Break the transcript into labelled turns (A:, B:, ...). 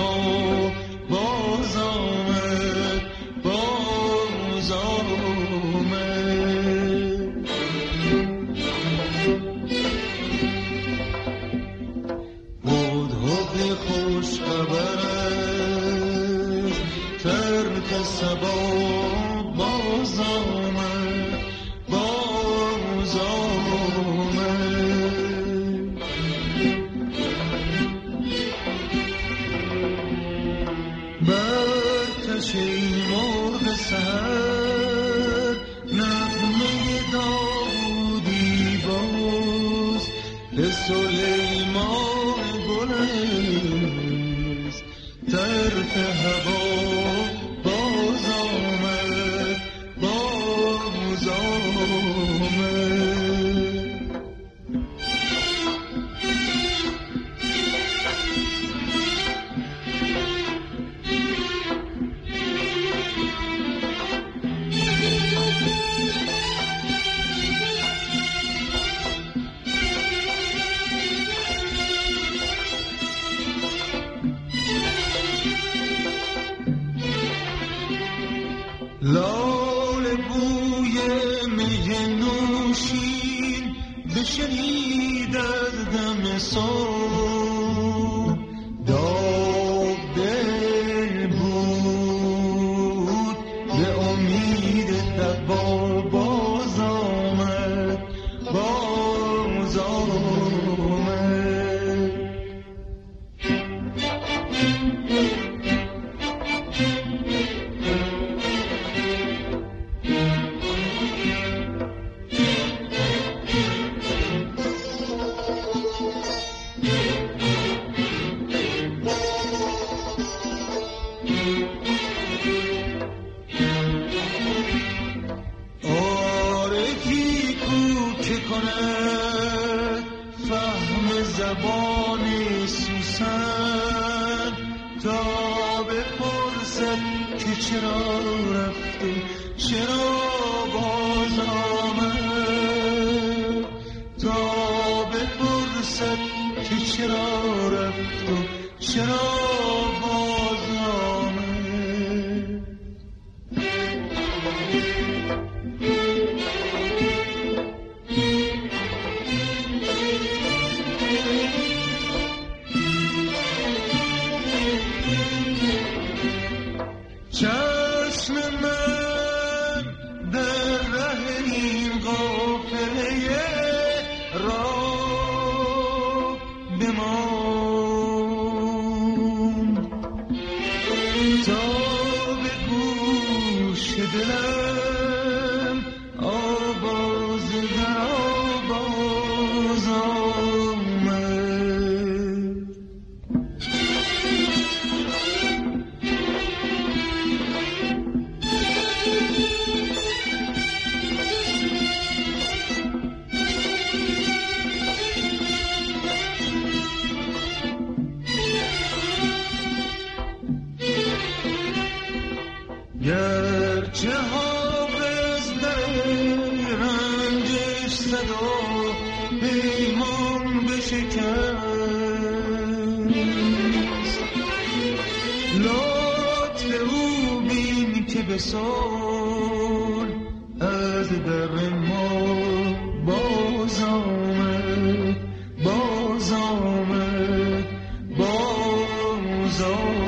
A: سبا باز آمد، باز آمد. هدهد خوش خبرت ترک سبا باز آمد، باز آمد. برکش ای مرغ سحر نغمه داودی باز، به سلیمان گلست طرف هوا باز آمد، باز آمد. لاله بوی می نوشین بشنید از دم صبح، داغ دل بود به امید تقوا باز آمد، باز آمد. عارفی کو که کند فهم زبان سوسن، تا بپرسد که چرا رفته چرا باز آمد، تا بپرسد که چرا رفته چرا باز آمد. چشم من در ره این قافله راه بماند، تا به گوش دلم آواز در آواز آمد. گرچه حافظ در رنجش زد و پیمان بشکست، لطف او بین که به صلح از در ما باز آمد، باز آمد، باز آمد.